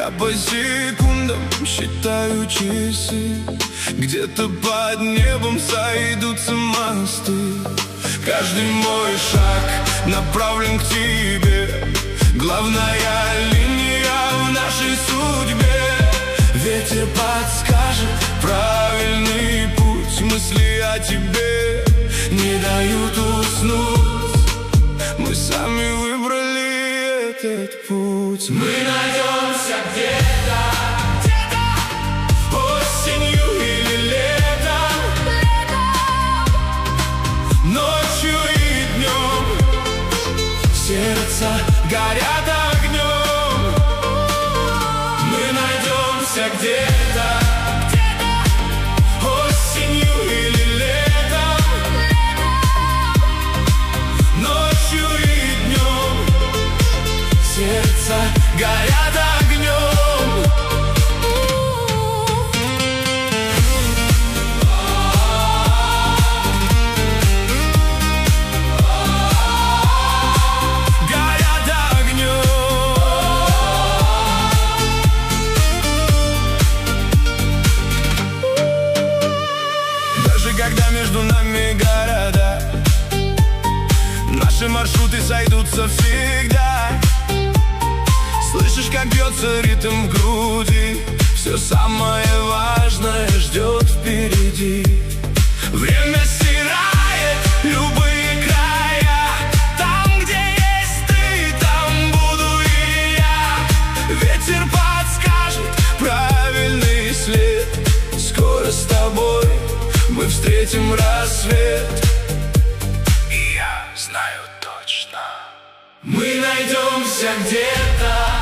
Я по секундам считаю часы, где-то под небом сойдутся мосты. Каждый мой шаг направлен к тебе, главная линия в нашей судьбе. Ветер подскажет правильный путь, мысли о тебе не дают уснуть. Мы сами выбрали этот путь. Мы найдемся где-то, осенью или летом, ночью и днем. Сердца горят огнем. Мы найдемся где-то, осенью или летом, ночью и днем. Сердца горят огнем. Когда между нами города, наши маршруты сойдутся всегда. Слышишь, как бьется ритм в груди, все самое важное ждет впереди. Время стирает любые края, там, где есть ты, там буду и я. Ветер подскажет правильный след, скоро с тобой мы встретим рассвет. И я знаю точно, мы найдемся где-то.